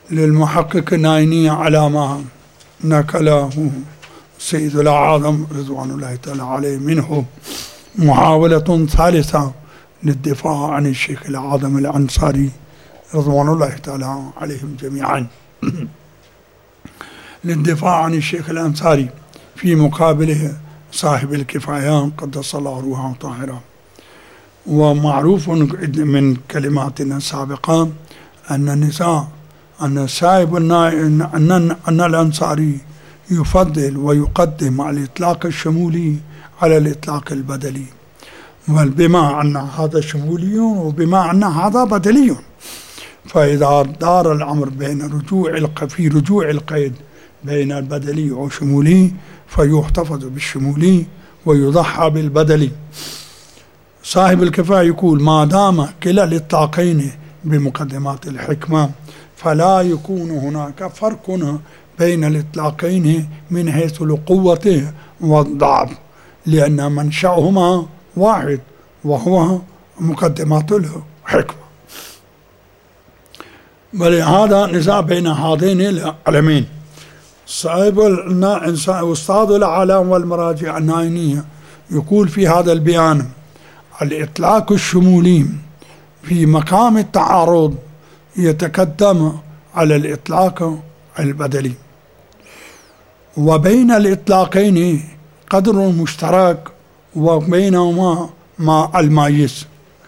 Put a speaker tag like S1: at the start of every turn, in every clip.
S1: للمحقق النايني على ما نقله سيد الأعظم رضوان الله تعالى عليه منه محاولة ثالثة للدفاع عن الشيخ الأعظم الأنصاري رضوان الله تعالى عليهم جميعا للدفاع عن الشيخ الأنصاري في مقابله صاحب الكفايان قدس الله روحه طاهرة. ومعروف من كلماتنا السابقة أن النزاع أن صاحب أن الأنصاري يفضل ويقدم الإطلاق الشمولي على الإطلاق البدلي، بما أن هذا شمولي وبما أن هذا بدلي. فإذا دار الأمر بين في رجوع القيد بين البدلي والشمولي فيحتفظ بالشمولي ويضحى بالبدلي. صاحب الكفاية يقول ما دام كلا الإطلاقين بمقدمات الحكمة فلا يكون هناك فرق بين الإطلاقين من حيث القوة والضعف، لأن منشأهما واحد وهو مقدمات الحكمة. بل هذا نزاع بين هذين العلمين. صاحب أستاذ العالم والمراجع الناينية يقول في هذا البيان الإطلاق الشمولي في مقام التعارض يتقدم على الإطلاق البدلي، وبين الإطلاقين قدر مشترك وبينهما ما المميز.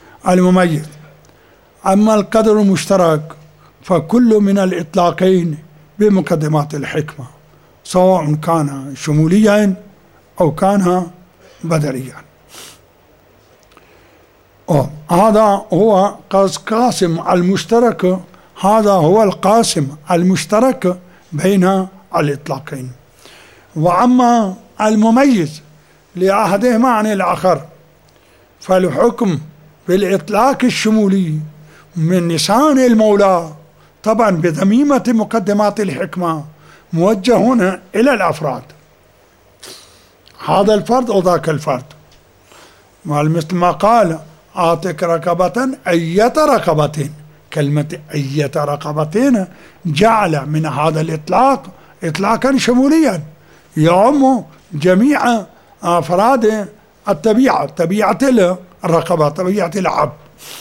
S1: أما القدر المشترك فكل من الإطلاقين بمقدمات الحكمة سواء كان شموليا أو كان بدليا. هذا هو قاسم المشترك، هذا هو القاسم المشترك بين الإطلاقين. وأما المميز لأحدهما عن الآخر فالحكم بالإطلاق الشمولي من لسان المولى طبعا بذميمة مقدمات الحكمة موجهون إلى الأفراد، هذا الفرد أو ذاك الفرد، مثل ما قال آتك رقبة أية رقبتين. كلمة أية رقبتين جعل من هذا الإطلاق إطلاقا شموليا يعم جميع أفراد الطبيعة، طبيعة الرقبة، طبيعة العبد،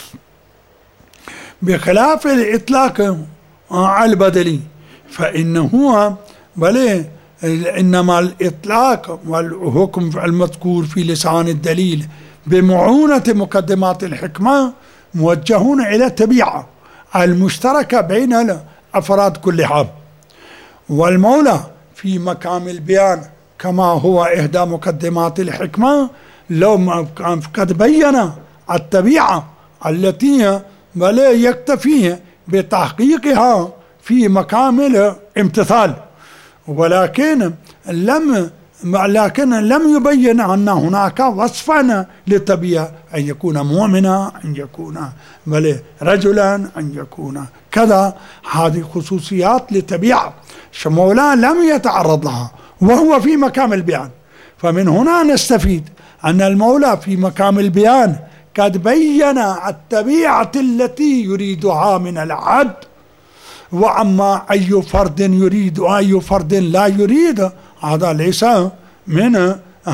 S1: بخلاف الإطلاق البدلي فإنه إنما الإطلاق والحكم المذكور في لسان الدليل بمعونة مقدمات الحكمة موجهون إلى الطبيعة المشتركة بين الأفراد كلها. والمولى في مقام البيان كما هو إحدى مقدمات الحكمة لو قد بين الطبيعة التي يكتفي بتحقيقها في مقام الامتثال، ولكن لم يبين أن هناك وصفا للطبيعة، أن يكون مؤمنا، أن يكون رجلا، أن يكون كذا. هذه خصوصيات للطبيعة شمولا لم يتعرض لها وهو في مقام البيان. فمن هنا نستفيد أن المولى في مقام البيان قد بين الطبيعة التي يريدها من العبد، وأما أي فرد يريد وأي فرد لا يريد هذا ليس من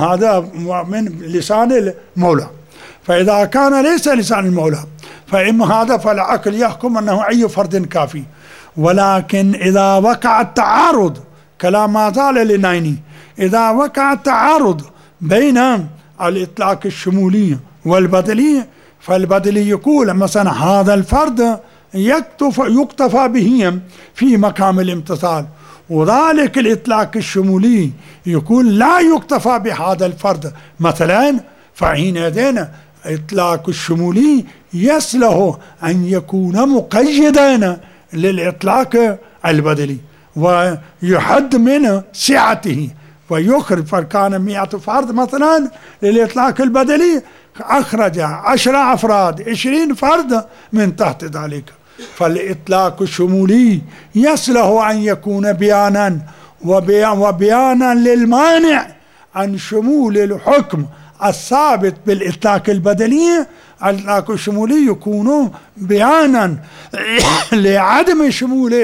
S1: لسان المولى. فإذا كان ليس لسان المولى فإما هذا فالعقل يحكم أنه أي فرد كافي. ولكن إذا وقع التعارض كلام ما زال للنايني، إذا وقع التعارض بين الإطلاق الشمولي والبدلي فالبدلي يقول مثلا هذا الفرد يكتفى به في مقام الامتثال، وذلك الإطلاق الشمولي يقول لا يكتفى بهذا الفرد مثلا. فحينئذ إطلاق الشمولي يصلح أن يكون مقيدا للإطلاق البدلي ويحد من سعته ويخرج. فكان 100 فرد مثلا للإطلاق البدلي، أخرج 10 أفراد 20 فرد من تحت ذلك. فالإطلاق الشمولي يصلح أن يكون بيانا وبيانا للمانع عن شمول الحكم الثابت بالإطلاق البدلي. الإطلاق الشمولي يكون بيانا لعدم شمول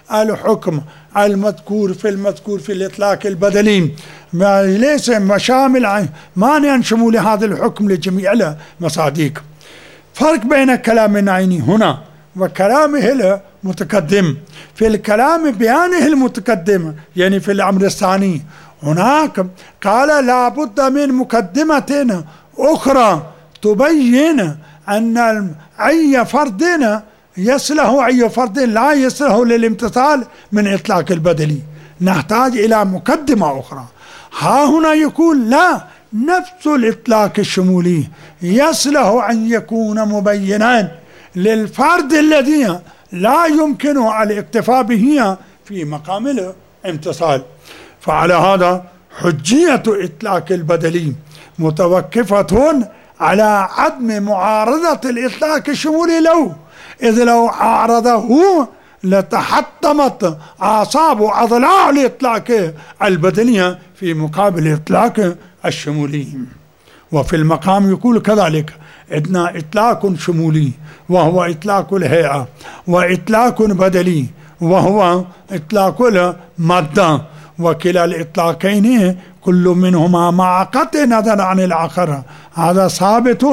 S1: الحكم المذكور في الإطلاق البدلي ليس شامل مانعا شمول هذا الحكم لجميع المصادق. فرق بين كلام النعيني هنا وكلامه المتقدم. في الكلام بيانه المتقدم يعني في الأمر الثاني هناك قال لا بد من مقدمة أخرى تبين أن أي فرد يصله أي فرد لا يصله للامتثال من إطلاق البدلي، نحتاج إلى مقدمة أخرى. ها هنا يقول لا، نفس الإطلاق الشمولي يصله أن يكون مبينا للفرد الذي لا يمكن الاكتفاء به في مقام الامتصال. فعلى هذا حجية إطلاق البدلي متوقفة على عدم معارضة الإطلاق الشمولي له، إذ لو عارضه لتحطمت أعصاب وأضلاع الإطلاق البدنية في مقابل الإطلاق الشمولي. وفي المقام يقول كذلك عندنا إطلاق شمولي وهو إطلاق الهيئة، وإطلاق بدلي وهو إطلاق المادة، وكلا الإطلاقين كل منهما مع قطع نظر عن الآخر هذا ثابت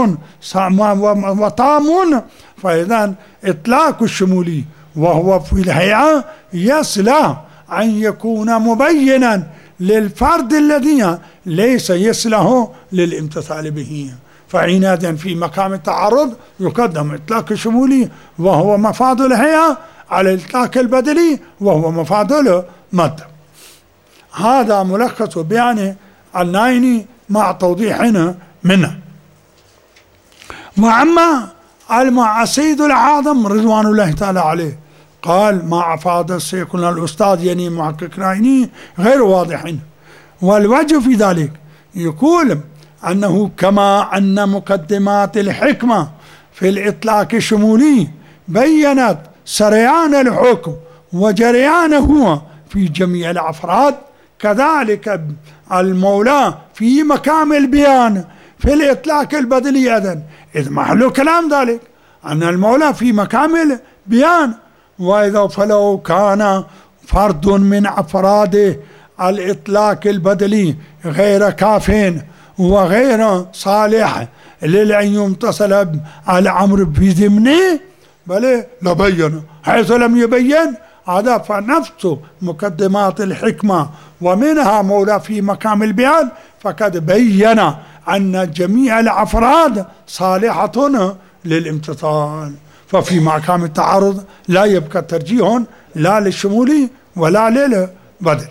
S1: وتام. فإذا إطلاق الشمولي وهو في الهيئة يصلح أن يكون مبينا للفرد الذي ليس يصله للامتثال به. فعنادا في مقام التعرض يقدم إطلاق الشمولي وهو مفاد الهيئة على الإطلاق البدلي وهو مفاد المادة. هذا ملخص بيان النعيني مع توضيحنا منه. وأما السيد العاظم رضوان الله تعالى عليه قال ما أفاد شيخنا الأستاذ يعني محقق نعيني غير واضح، والوجه في ذلك يقول أنه كما أن مقدمات الحكمة في الإطلاق الشمولي بيّنت سريان الحكم وجريانه في جميع الأفراد، كذلك المولى في مقام البيان في الإطلاق البدلي أيضا، إذ محل كلام ذلك أن المولى في مقام البيان. وإذا فلو كان فرد من أفراد الإطلاق البدلي غير كاف وغير صالح لأن يمتصل الأمر بضمنه بل لبين، حيث لم يبين هذا فنفس مقدمات الحكمة ومنها مولى في مقام البيان فقد بين أن جميع الأفراد صالحة للامتثال. ففي مقام التعارض لا يبقى ترجيح لا للشمولي ولا للبدل.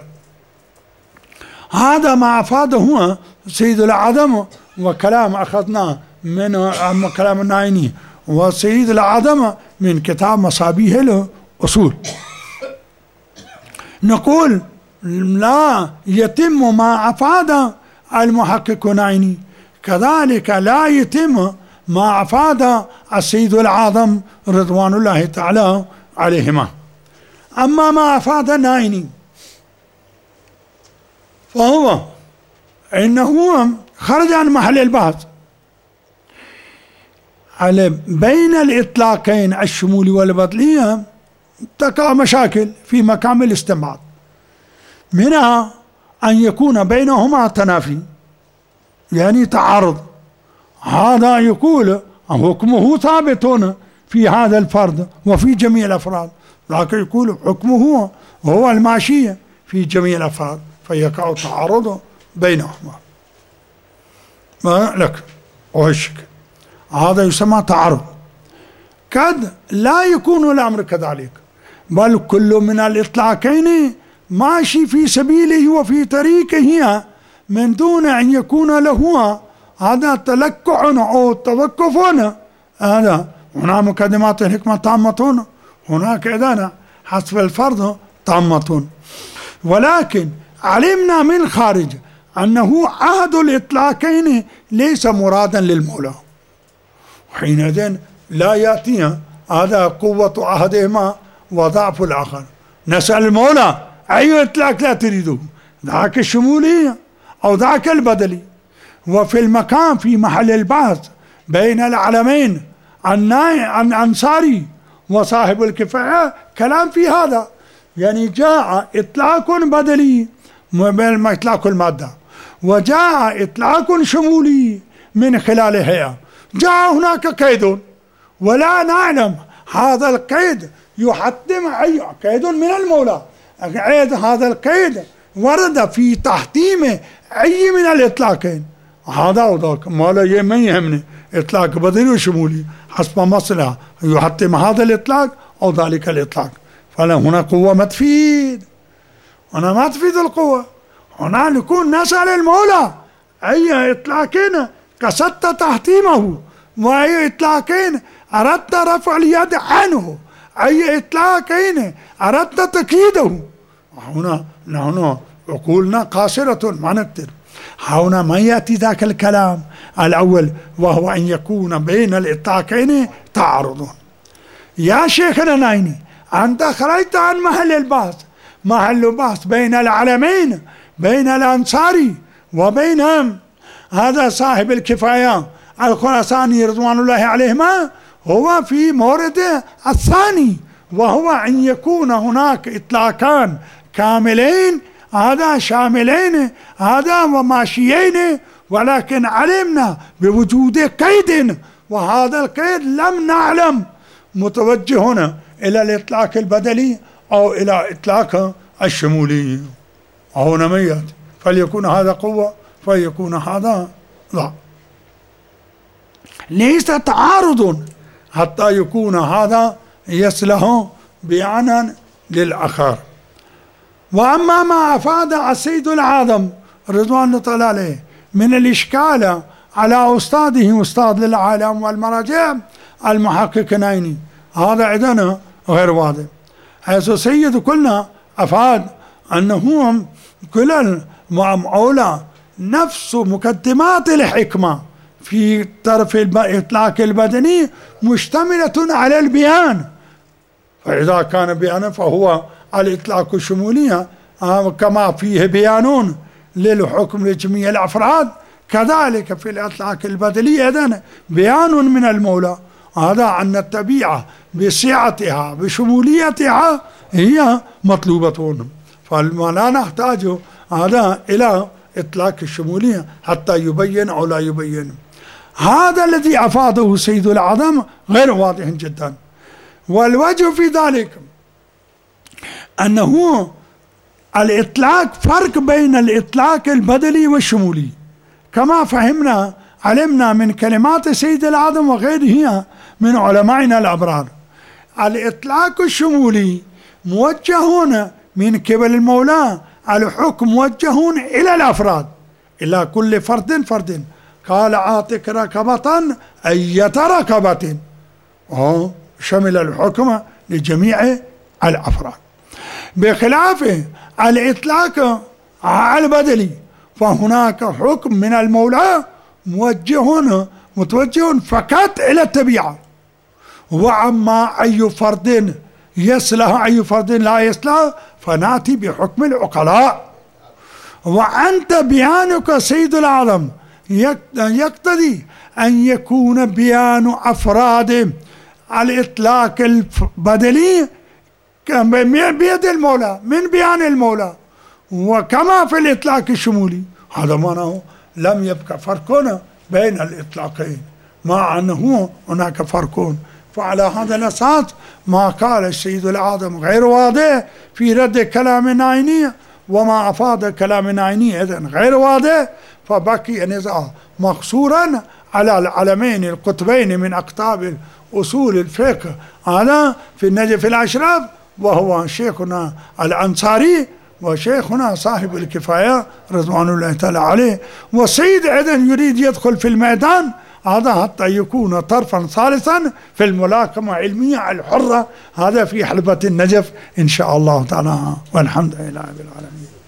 S1: هذا ما أفاده سيد العدم، وكلام أخذناه من كلام النعيني وسيد العدم من كتاب مصابيح الأصول. نقول لا يتم ما أفاد المحقق النعيني، كذلك لا يتم ما أفاد السيد العاظم رضوان الله تعالى عليهما. أما ما أفاد النعيني فهو إنه خرج عن محل البحث على بين الإطلاقين الشمولي والبدلية تقع مشاكل في مقام الاستنباط، منها أن يكون بينهما تنافي يعني تعارض. هذا يقول حكمه ثابت في هذا الفرد وفي جميع الأفراد، لكن يقول حكمه هو الماشية في جميع الأفراد، فيقع تعارض بينهما. ما لك وهشك هذا يسمى تعارض. قد لا يكون الأمر كذلك، بل كل من الإطلاقين ماشي في سبيله وفي طريقه من دون أن يكون له هذا تلكع أو توقف. هذا هنا مقدمات الحكمة تامة، هناك إذن حسب الفرض تامة. ولكن علمنا من خارج أنه أحد الإطلاقين ليس مرادا للمولى، حينئذ لا يأتي هذا قوة أحدهما وضعف الآخر. نسأل المولى أي إطلاق لا تريده، ذاك الشمولي أو ذاك البدلي. وفي المكان في محل البحث بين العلمين الأنصاري وصاحب الكفاية كلام في هذا، يعني جاء إطلاق بدلي بين إطلاق المادة، وجاء إطلاق شمولي من خلال هيئة. جاء هناك قيد ولا نعلم هذا القيد يحتم أي قيد من المولى، هذا القيد ورد في تحتيم أي من الإطلاقين، هذا وذاك ما لا ما يهمني إطلاق بدلي وشمولي حسب مصلحة يحتم هذا الإطلاق أو ذلك الإطلاق. فلا هنا قوة ما تفيد، هنا ما تفيد القوة، هنا نكون نسأل المولى أي إطلاقين قصدت تحتيمه، وأي إطلاقين أردت رفع اليد عنه، أي إطلاقين أردت تكييده. هنا نحن عقولنا قاصرة ما نقدر، هنا ما يأتي ذاك الكلام الأول وهو أن يكون بين الإطلاقين تعارض. يا شيخنا نايني أنت خرجت عن محل البحث، محل البحث بين العلمين، بين الأنصاري وبين هذا صاحب الكفاية الخراساني رضوان الله عليهما، هو في مورد الثاني، وهو أن يكون هناك إطلاقان كاملين هذا شاملين هذا وماشيين، ولكن علمنا بوجود قيد، وهذا القيد لم نعلم متوجه هنا إلى الإطلاق البدلي أو إلى إطلاق الشمولي. هنا ميت، فليكون هذا قوة فليكون هذا لا، ليس تعارض حتى يكون هذا يصلح بيانا للآخر. وأما ما أفاد السيد الأعظم رضوان الله عليه من الإشكال على أستاذه أستاذ للعالم والمراجع المحقق نايني، هذا عندنا غير واضح، حيث سيد كلنا أفاد أنه كل المعولة نفس مقدمات الحكمة في طرف الإطلاق البدني مشتملة على البيان، فإذا كان بيانا فهو الإطلاق الشمولية كما فيه بيان للحكم لجميع الأفراد، كذلك في الإطلاق البدني أيضا بيان من المولى، هذا أن الطبيعة بسعتها بشموليتها هي مطلوبة، فما لا نحتاج هذا إلى إطلاق الشمولية حتى يبين أو لا يبين. هذا الذي أفاده سيد الأعظم غير واضح جدا. والوجه في ذلك أنه الإطلاق فرق بين الإطلاق البدلي والشمولي، كما فهمنا علمنا من كلمات سيد الأعظم وغيره من علمائنا الأبرار. الإطلاق الشمولي موجه من قبل المولى، الحكم موجه إلى الأفراد، إلى كل فرد فرد، قال أعطك ركبة أية ركبة، شمل الحكم لجميع الأفراد، بخلاف الإطلاق البدلي فهناك حكم من المولى متوجه فقط إلى الطبيعة، وعما أي فرد يصلح أي فرد لا يصلح فنأتي بحكم العقلاء. وأنت بيانك سيد الأعظم يقتضي أن يكون بيان أفراد الإطلاق البدلي بيد المولى من بيان المولى، وكما في الإطلاق الشمولي، هذا معناه لم يبقى فرق بين الإطلاقين مع أنه هناك فرق. فعلى هذا الأساس ما قال السيد الأعظم غير واضح في رد كلام نايني، وما أفاد كلام نايني إذن غير واضح، فبقي نزاع مقصورا على العلمين القطبين من أقطاب أصول الفقه، هذا في النجف الأشرف وهو شيخنا الأنصاري وشيخنا صاحب الكفاية رضوان الله تعالى عليه. والسيد أيضا يريد يدخل في الميدان هذا حتى يكون طرفا ثالثا في الملاكمة العلمية الحرة، هذا في حلبة النجف إن شاء الله تعالى، والحمد لله رب العالمين.